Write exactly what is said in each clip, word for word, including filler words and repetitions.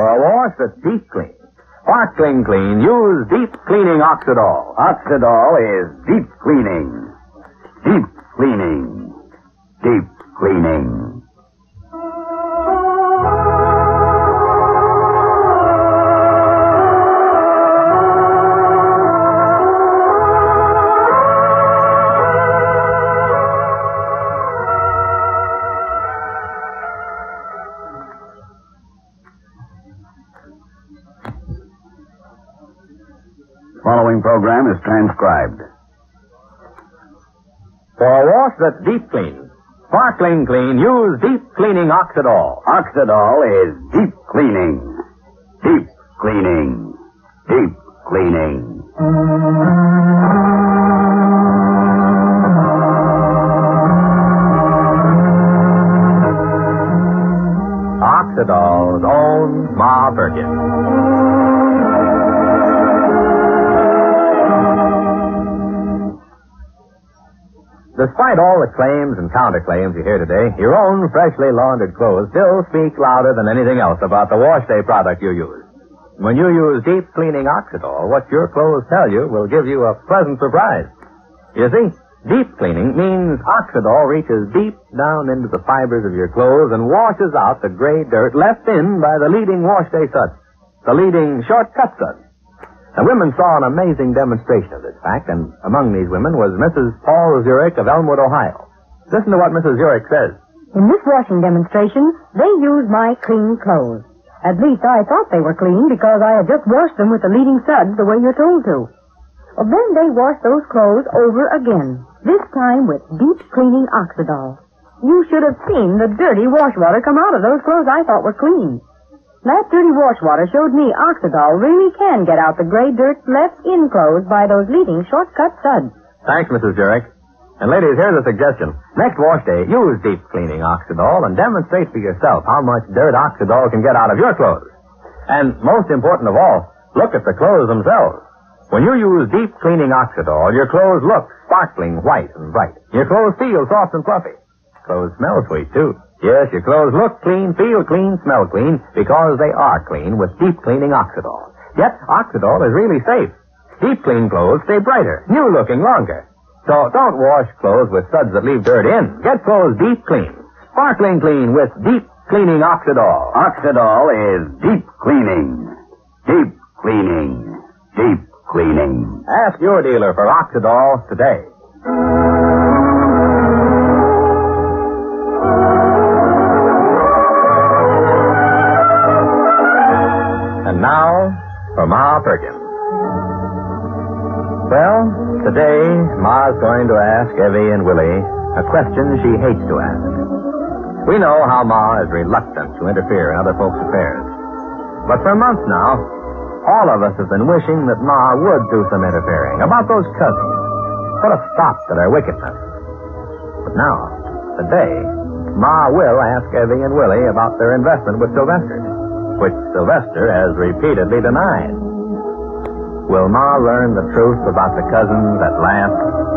For a wash that's deep clean, sparkling clean, use Deep Cleaning Oxidol. Oxidol is deep cleaning. Deep cleaning. Deep cleaning. Following program is transcribed. For a wash that's deep clean, sparkling clean, use Deep Cleaning Oxidol. Oxidol is deep cleaning. Deep cleaning. Deep cleaning. Oxidol's own Ma Perkins. Despite all the claims and counterclaims you hear today, your own freshly laundered clothes still speak louder than anything else about the wash day product you use. When you use Deep Cleaning Oxidol, what your clothes tell you will give you a pleasant surprise. You see, deep cleaning means Oxidol reaches deep down into the fibers of your clothes and washes out the gray dirt left in by the leading wash day suds, the leading shortcut suds. The women saw an amazing demonstration of this fact, and among these women was Missus Paul Zurich of Elmwood, Ohio. Listen to what Missus Zurich says. In this washing demonstration, they used my clean clothes. At least I thought they were clean because I had just washed them with the leading suds the way you're told to. Well, then they washed those clothes over again, this time with Deep Cleaning Oxidol. You should have seen the dirty wash water come out of those clothes I thought were clean. That dirty wash water showed me Oxidol really can get out the gray dirt left in clothes by those leading shortcut suds. Thanks, Missus Jurek. And ladies, here's a suggestion. Next wash day, use Deep Cleaning Oxidol and demonstrate for yourself how much dirt Oxidol can get out of your clothes. And most important of all, look at the clothes themselves. When you use Deep Cleaning Oxidol, your clothes look sparkling white and bright. Your clothes feel soft and fluffy. Clothes smell sweet, too. Yes, your clothes look clean, feel clean, smell clean, because they are clean with Deep Cleaning Oxidol. Yet, Oxidol is really safe. Deep clean clothes stay brighter, new looking longer. So don't wash clothes with suds that leave dirt in. Get clothes deep clean, sparkling clean with Deep Cleaning Oxidol. Oxidol is deep cleaning. Deep cleaning. Deep cleaning. Ask your dealer for Oxidol today. And now, for Ma Perkins. Well, today, Ma's going to ask Evie and Willie a question she hates to ask. We know how Ma is reluctant to interfere in other folks' affairs. But for months now, all of us have been wishing that Ma would do some interfering about those cousins. Put a stop to their wickedness. But now, today, Ma will ask Evie and Willie about their investment with Sylvester, which Sylvester has repeatedly denied. Will Ma learn the truth about the cousins at last?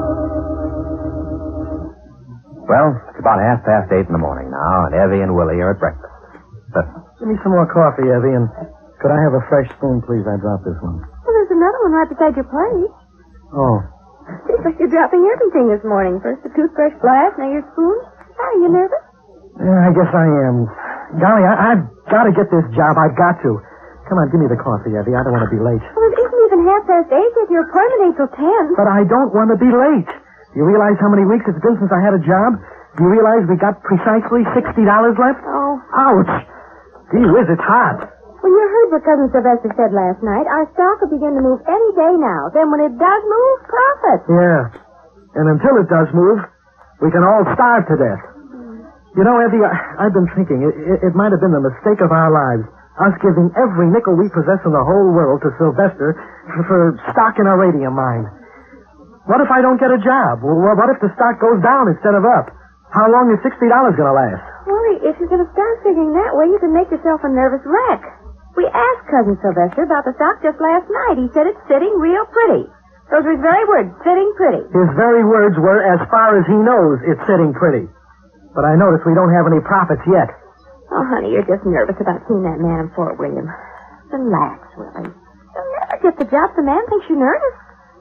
Well, it's about half past eight in the morning now, and Evie and Willie are at breakfast. But give me some more coffee, Evie, and could I have a fresh spoon, please? I dropped this one. Well, there's another one right beside your plate. Oh. Seems like you're dropping everything this morning. First the toothbrush glass, now your spoon. Are you nervous? Yeah, I guess I am. Golly, I, I've got to get this job. I've got to. Come on, give me the coffee, Evie. I don't want to be late. Well, it isn't even half past eight yet. Your appointment ain't till ten. But I don't want to be late. Do you realize how many weeks it's been since I had a job? Do you realize we got precisely sixty dollars left? Oh. Ouch. Gee whiz, it's hot. Well, you heard what Cousin Sylvester said last night. Our stock will begin to move any day now. Then when it does move, profit. Yeah. And until it does move, we can all starve to death. Mm. You know, Evie, I, I've been thinking it, it, it might have been the mistake of our lives. Us giving every nickel we possess in the whole world to Sylvester for, for stock in a radium mine. What if I don't get a job? Well, what if the stock goes down instead of up? How long is sixty dollars going to last? Well, if you're going to start figuring that way, you can make yourself a nervous wreck. We asked Cousin Sylvester about the stock just last night. He said it's sitting real pretty. Those were his very words, sitting pretty. His very words were, as far as he knows, it's sitting pretty. But I notice we don't have any profits yet. Oh, honey, you're just nervous about seeing that man in Fort William. Relax, Willie. You'll never get the job. The man thinks you're nervous.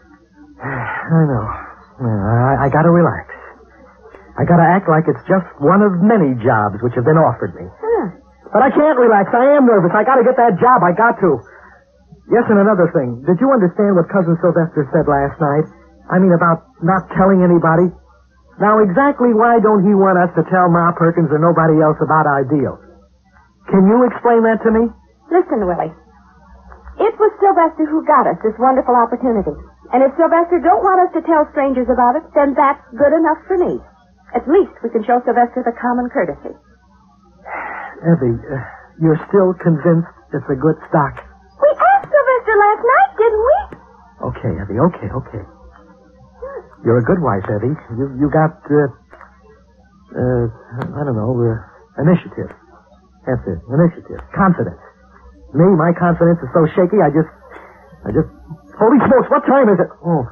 I know. Yeah, I, I gotta relax. I gotta act like it's just one of many jobs which have been offered me. Huh. But I can't relax. I am nervous. I gotta get that job. I got to. Yes, and another thing. Did you understand what Cousin Sylvester said last night? I mean, about not telling anybody? Now, exactly why don't he want us to tell Ma Perkins or nobody else about our deal? Can you explain that to me? Listen, Willie. It was Sylvester who got us this wonderful opportunity. And if Sylvester don't want us to tell strangers about it, then that's good enough for me. At least we can show Sylvester the common courtesy. Evie, uh, you're still convinced it's a good stock? We asked Sylvester last night, didn't we? Okay, Evie, okay, okay. You're a good wife, Evie. You you got, uh, uh, I don't know, uh, initiative. That's it, initiative. Confidence. Me, my confidence is so shaky, I just, I just, holy smokes, what time is it? Oh,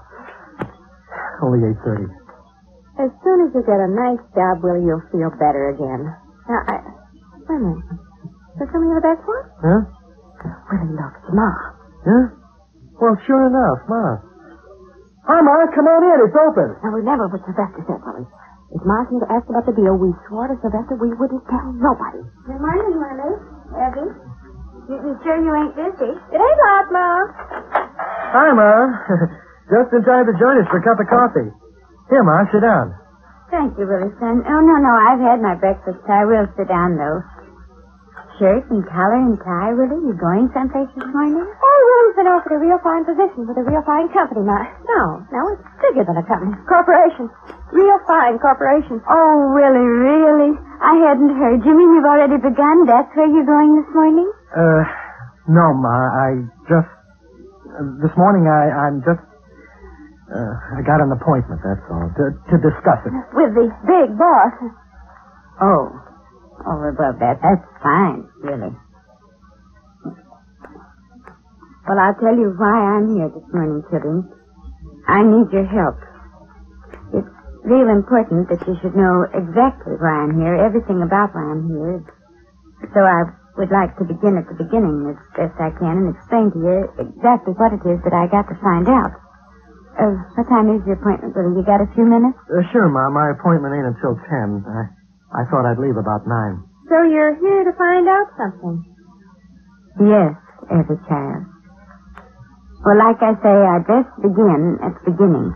only eight thirty. As soon as you get a nice job, Willie, you'll feel better again. Now, I, wait a minute. Is there somebody in the back porch? Huh? Willie, look, it's Ma. Huh? Well, sure enough, Ma. Hi, Ma, come on in, it's open. Now, remember what Sylvester said, Willie. If Ma's here to ask about the deal, we swore to Sylvester we wouldn't tell nobody. Good morning, Willie. Evie. You, you sure you ain't busy? It ain't hot, Ma. Hi, Ma. Just in time to join us for a cup of coffee. Here, Ma, sit down. Thank you, Willie, son. Oh, no, no, I've had my breakfast. I will sit down, though. Shirt and collar and tie, Willie? You going someplace this morning? Oh, Willie's been offered a real fine position with a real fine company, Ma. No, no, it's bigger than a company. Corporation. Real fine corporation. Oh, Willie, really? I hadn't heard. You mean you've already begun? That's where you're going this morning? Uh, no, Ma. I just... Uh, this morning I, I'm just... Uh, I got an appointment, that's all, to, to discuss it. With the big boss. Oh. Oh, well, that, that's fine, really. Well, I'll tell you why I'm here this morning, children. I need your help. It's real important that you should know exactly why I'm here, everything about why I'm here. So I would like to begin at the beginning as best I can and explain to you exactly what it is that I got to find out. Uh, what time is your appointment, Willie? You got a few minutes? Uh, sure, Ma. My appointment ain't until ten. I, I thought I'd leave about nine. So you're here to find out something? Yes, every child. Well, like I say, I best begin at the beginning.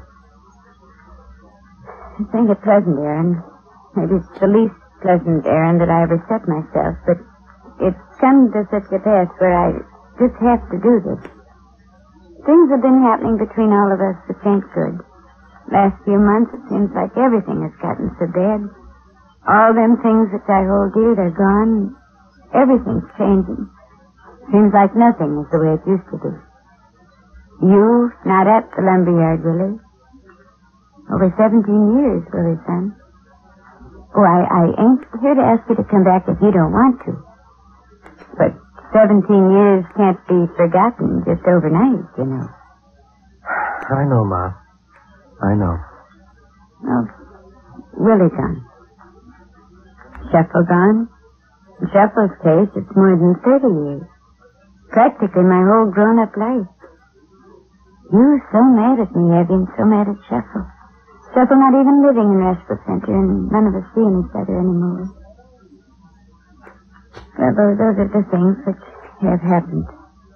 I think a pleasant errand. Maybe it's the least pleasant errand that I ever set myself, but it's come to such a pass where I just have to do this. Things have been happening between all of us that ain't good. Last few months, it seems like everything has gotten so bad. All them things that I hold dear, they're gone. Everything's changing. Seems like nothing is the way it used to be. You, not at the lumberyard, Willie. Over seventeen years, Willie, son. Oh, I, I ain't here to ask you to come back if you don't want to. But seventeen years can't be forgotten just overnight, you know. I know, Ma. I know. Oh, Willie gone. Shuffle gone? In Shuffle's case, it's more than thirty years. Practically my whole grown-up life. You were so mad at me, Evie, and so mad at Shuffle. Shuffle not even living in Restful Center, and none of us seeing each other anymore. Well, those, those are the things which have happened.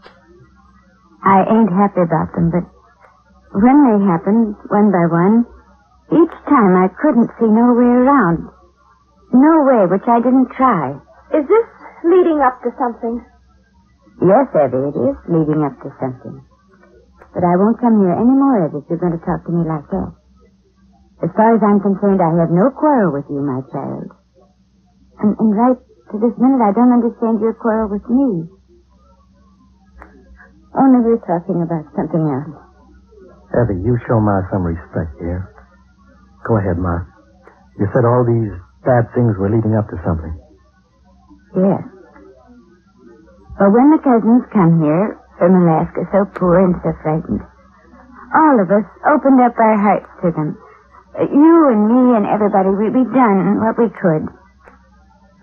I ain't happy about them, but when they happened, one by one, each time I couldn't see no way around. No way, which I didn't try. Is this leading up to something? Yes, Evie, it is leading up to something. But I won't come here any more, Evie, if you're going to talk to me like that. As far as I'm concerned, I have no quarrel with you, my child. And, and right to this minute, I don't understand your quarrel with me. Only we're talking about something else. Evie, you show Ma some respect here. Go ahead, Ma. You said all these bad things were leading up to something. Yes. Well, when the cousins come here from Alaska, so poor and so frightened, all of us opened up our hearts to them. You and me and everybody, we, we done what we could.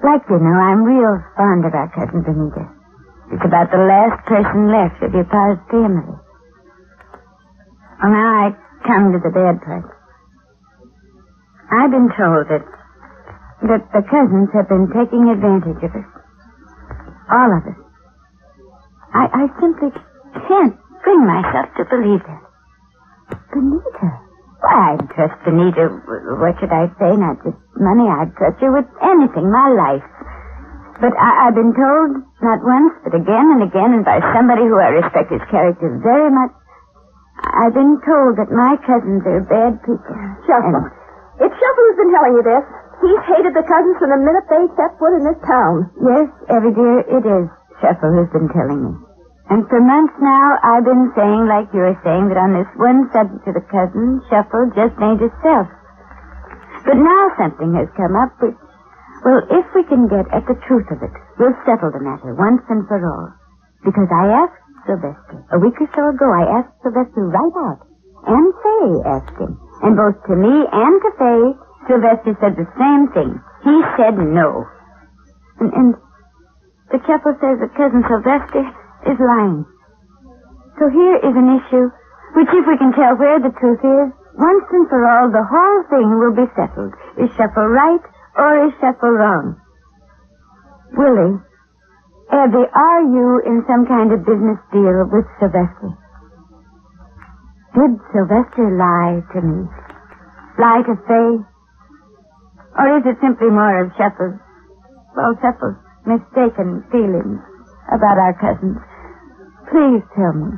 Like you know, I'm real fond of our cousin Benita. She's about the last person left of your pa's family. Well, now I come to the bad part. I've been told that that the cousins have been taking advantage of us. All of us. I, I simply can't bring myself to believe that. Benita? Why, I'd trust Benita. What should I say? Not just money. I'd trust her with anything, my life. But I, I've been told, not once, but again and again, and by somebody who I respect his character very much, I've been told that my cousins are bad people. Shuffle. And it's Shuffle who's been telling you this. He's hated the cousins from the minute they set foot in this town. yes, Evie dear, it is Shuffle who's been telling me. And for months now, I've been saying, like you're saying, that on this one subject of the cousins, Shuffle just ain't himself. But now something has come up which, well, if we can get at the truth of it, we'll settle the matter once and for all. Because I asked Sylvester, a week or so ago, I asked Sylvester right out. And Faye asked him. And both to me and to Faye, Sylvester said the same thing. He said no. And, and the Shuffle says that Cousin Sylvester is lying. So here is an issue which, if we can tell where the truth is, once and for all, the whole thing will be settled. Is Shuffle right or is Shuffle wrong? Willie, Abby, are you in some kind of business deal with Sylvester? Did Sylvester lie to me? Lie to Faye? Or is it simply more of Shuffle's, well, Shuffle's mistaken feelings about our cousins? Please tell me.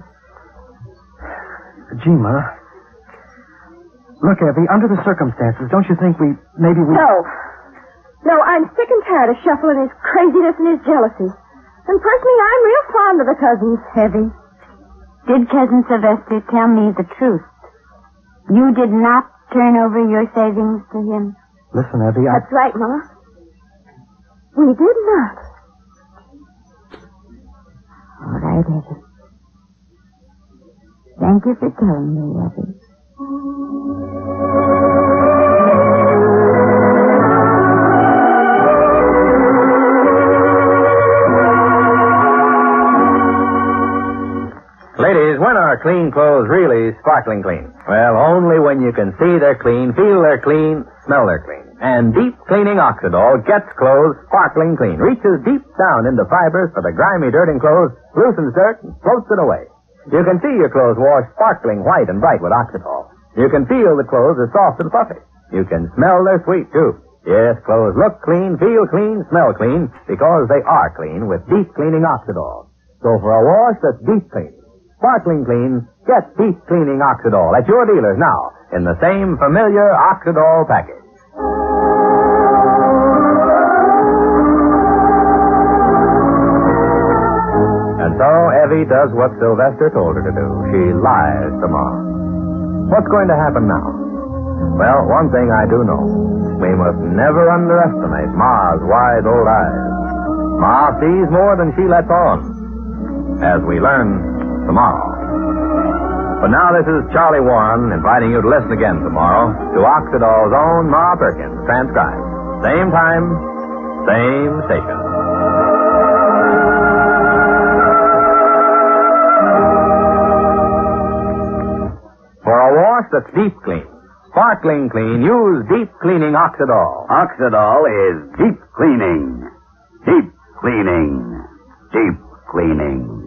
Gee, Ma. Look, Abby, under the circumstances, don't you think we, maybe we... No. No, I'm sick and tired of Shuffle and his craziness and his jealousy. And personally, I'm real fond of the cousins. Abby, did Cousin Sylvester tell me the truth? You did not turn over your savings to him? Listen, Abby, I... That's right, Ma. We did not. All right, Abby. Thank you for telling me, Abby. Ladies, when are clean clothes really sparkling clean? Well, only when you can see they're clean, feel they're clean, smell they're clean. And Deep Cleaning Oxidol gets clothes sparkling clean, reaches deep down into fibers for the grimy dirt in clothes, loosens dirt, and floats it away. You can see your clothes washed sparkling white and bright with Oxidol. You can feel the clothes are soft and fluffy. You can smell they're sweet, too. Yes, clothes look clean, feel clean, smell clean, because they are clean with Deep Cleaning Oxidol. So for a wash that's deep clean, sparkling clean, get Deep Cleaning Oxidol at your dealers now in the same familiar Oxidol package. And so Evie does what Sylvester told her to do. She lies to Ma. What's going to happen now? Well, one thing I do know. We must never underestimate Ma's wide old eyes. Ma sees more than she lets on, as we learn tomorrow. But now this is Charlie Warren inviting you to listen again tomorrow to Oxidol's own Ma Perkins, transcribed. Same time, same station. For a wash that's deep clean, sparkling clean, use Deep Cleaning Oxidol. Oxidol is deep cleaning. Deep cleaning. Deep cleaning.